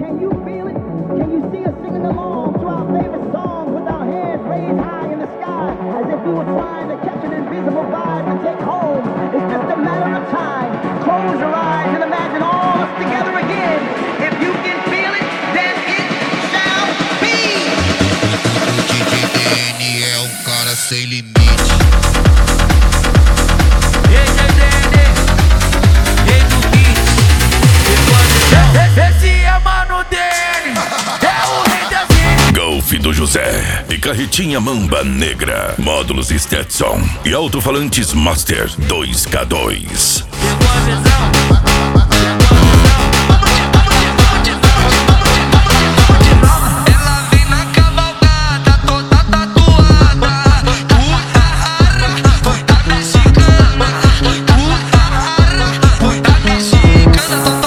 Can you feel it? Can you see us singing along to our favorite songs with our hands raised high in the sky, as if we were trying to catch an invisible vibe to take home? It's just a matter of time. Close your eyes and imagine all us together again. If you can feel it, then it shall be. O DJ DN é um cara sem limite. Esse é Mano DN, é o rei das rimas. Golf do José e carretinha Mamba Negra, módulos Stetson e alto-falantes Master 2K2. Chegou a visão. Ela vem na cavalgada, toda tatuada. Toda mexicana. Toda mexicana.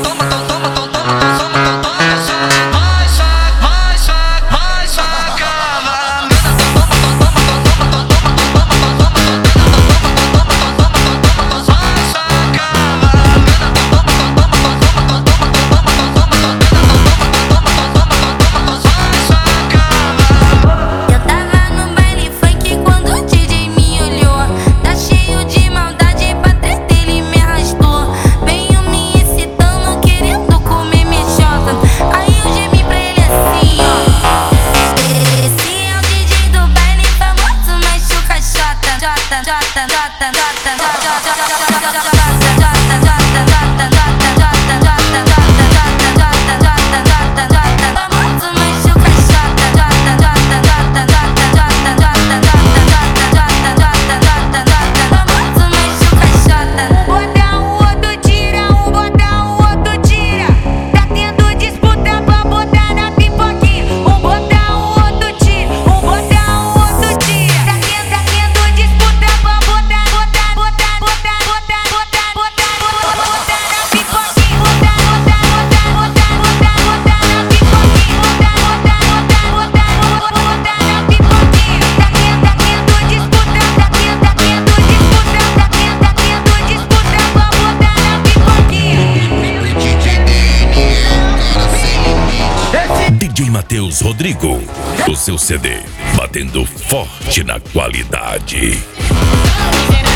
DJ Matheus Rodrigo, o seu CD, batendo forte na qualidade.